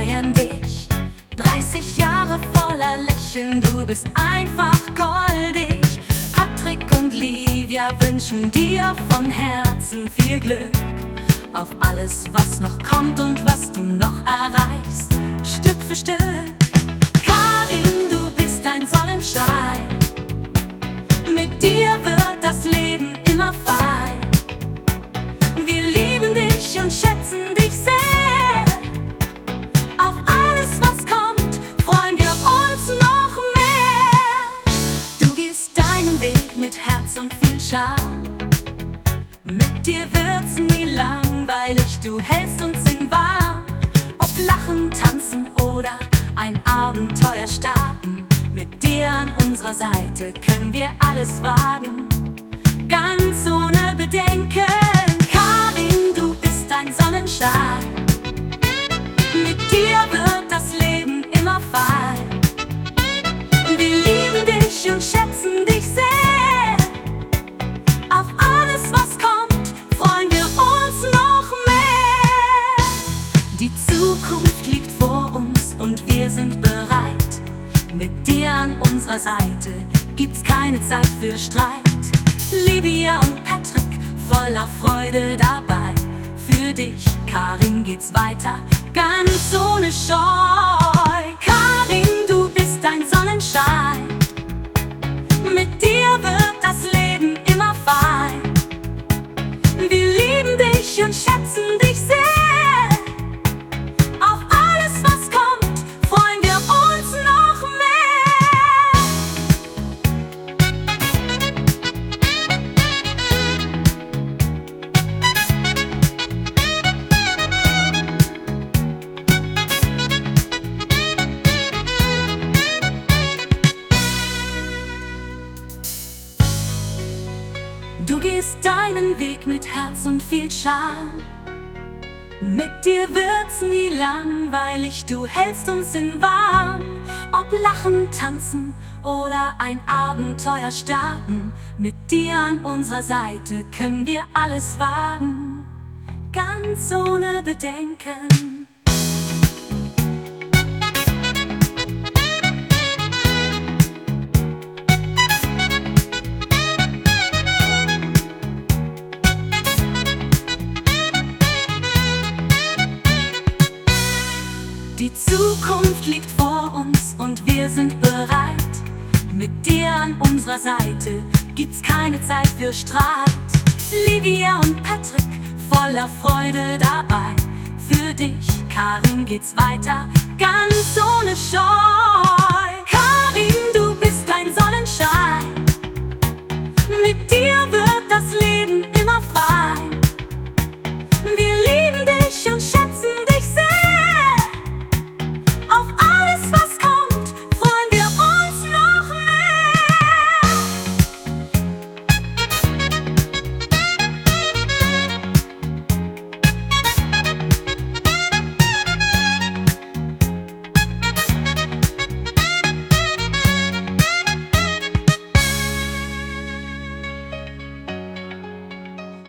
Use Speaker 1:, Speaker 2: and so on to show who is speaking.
Speaker 1: feiern dich. 30 Jahre voller Lächeln, du bist einfach goldig. Patrick und Livia wünschen dir von Herzen viel Glück auf alles, was noch kommt und was du noch erreichst, Stück für Stück. Karin, du bist ein Sonnenschein, mit dir wird das Leben immer fein. Wir lieben dich und schätzen dich sehr. Auf alles, was kommt, freuen wir uns noch mehr. Du gehst deinen Weg mit Herz und viel Charme. Mit dir wird's nie langweilig, du hältst uns in warm. Ob lachen, tanzen oder ein Abenteuer starten, mit dir an unserer Seite können wir alles wagen, ganz ohne Bedenken. Karin, du bist ein Sonnenschein, mit dir wird das Leben immer fein. Wir lieben dich und schätzen dich sehr. Auf alles, was kommt, freuen wir uns noch mehr. Die Zukunft liegt vor uns und wir sind bereit. Mit dir an unserer Seite gibt's keine Zeit für Streit. Livia und Patrick voller Freude dabei. Für dich, Karin, geht's weiter, ganz ohne Scheu. Karin, du bist ein Sonnenschein, mit dir wird das Leben immer fein. Wir lieben dich und schätzen dich sehr. Auf alles, was kommt, freuen wir uns noch mehr. Du gehst deinen Weg mit Herz und viel Charme. Mit dir wird's nie langweilig, du hältst uns in warm. Ob lachen, tanzen oder ein Abenteuer starten, mit dir an unserer Seite können wir alles wagen, ganz ohne Bedenken. Die Zukunft liegt vor uns und wir sind bereit. Mit dir an unserer Seite gibt's keine Zeit für Streit. Livia und Patrick voller Freude dabei. Für dich, Karin, geht's weiter, ganz ohne Scheu.